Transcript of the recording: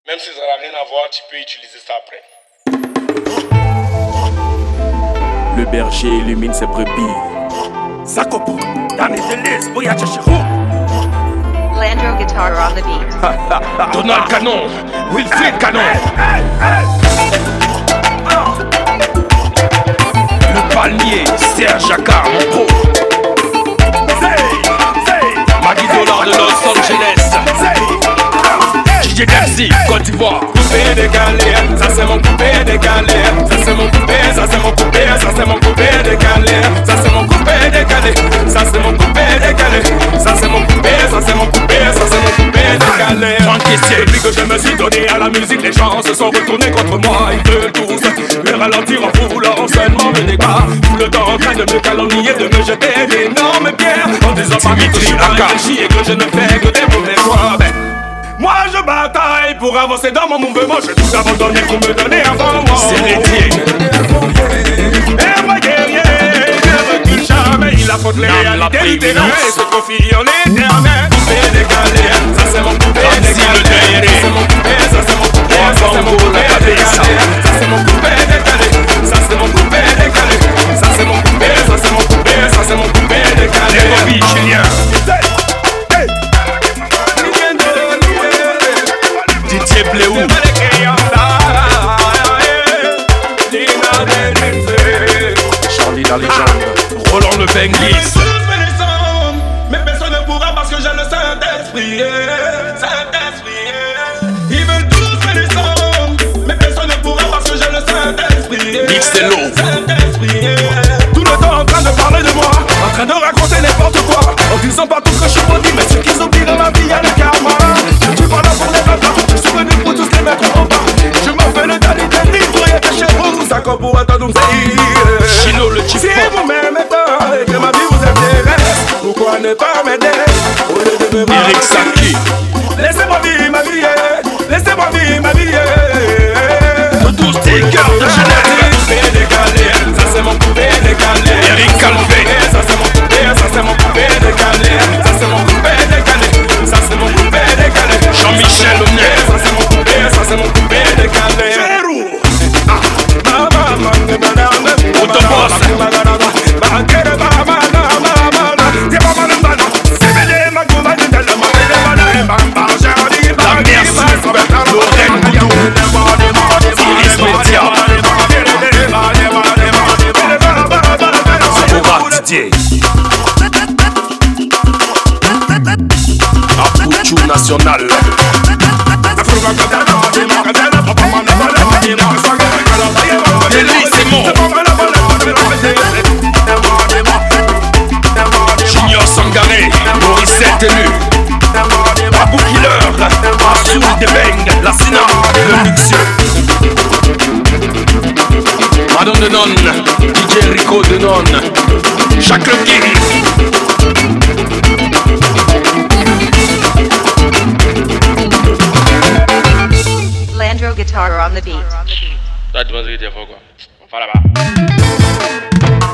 Même si ça n'a rien à voir, tu peux utiliser ça après. Le berger illumine ses brebis. Sakopo, Dami Delis, Boya Chachirou. Landro guitar on the beat. Donald Canon, Wilfried Canon. Le palmier, Serge Jacquard, mon pro. Maggie Dollar de Los Angeles. DJ Dempsey, Côte d'Ivoire. Coupé décalé, ça c'est mon coupé décalé. Ça c'est mon coupé, ça c'est mon coupé, ça c'est mon coupé décalé. Ça c'est mon coupé décalé, ça c'est mon coupé décalé. Ça c'est mon coupé, ça c'est mon coupé, ça c'est mon coupé décalé. Depuis que je me suis donné à la musique, les gens se sont retournés contre moi. Ils veulent tous me ralentir en voulant seulement me déclare. Tout le temps en train de me calomnier, de me jeter d'énormes pierres. En disant pas que je suis un réfléchi et que je ne fais que des mauvais choix. Moi je bataille pour avancer dans mon mouvement. Je tout abandonné pour me donner avant moi. C'est l'été. Et moi guerrier, ne recule jamais. Il affronte les réalités du terrain et se confie en l'éternel. Coupé décalé, ça c'est mon coupé décalé. Ça c'est mon coupé, ça c'est mon coupé, ça c'est mon coupé décalé. Ça c'est mon coupé décalé, ça c'est mon coupé décalé. Ça c'est mon coupé, ça c'est mon coupé, ça c'est mon coupé décalé. Les copies chiliens. Didier Bléou. Charlie la légende. Roland le Benglis. Mais personne ne pourra parce que j'ai le Saint-Esprit. Ils veulent tous me descendre. Mais personne ne pourra parce que j'ai le Saint-Esprit. Mixello. Tout le temps en train de parler de moi, en train de raconter n'importe quoi, en disant pas tout ce que je suis maudit, mais ce qu'ils oublient dans la vie, y'a le karma. Je suis pas là pour les bâtards, je suis venu pour tous les mettre en bas. Je m'appelle Dali Dali, pour y être chez vous, ça comme pour attendre Chino le type. Si vous m'aimez tant et que ma vie vous intéresse, pourquoi ne pas m'aider au lieu de me Eric Saki. Laissez-moi vivre ma vie, laissez-moi vivre ma vie. Doudou Sticker de Genève. Ça c'est mon coupé décalé. Eric Calvé. Ça c'est mon coupé, ça c'est mon coupé décalé. Ça c'est mon coupé décalé. Ça c'est mon coupé décalé. Jean-Michel Honnête. Ça c'est mon coupé, ça c'est mon coupé décalé. Chérou. Autoboss. La merci. Lorraine Boudou. Iris Média. Sabora Didier. Apouchou National. Delis c'est mort. Junior Sangaré. Morissette élu. Abou Killer. Assoul Debeng. La Sina. Le luxueux. Madame de Non. DJ Rico de Non. Jacques Le Guy. Landro guitar on the beat. Toi, tu penses que t'es fort quoi? On va là-bas.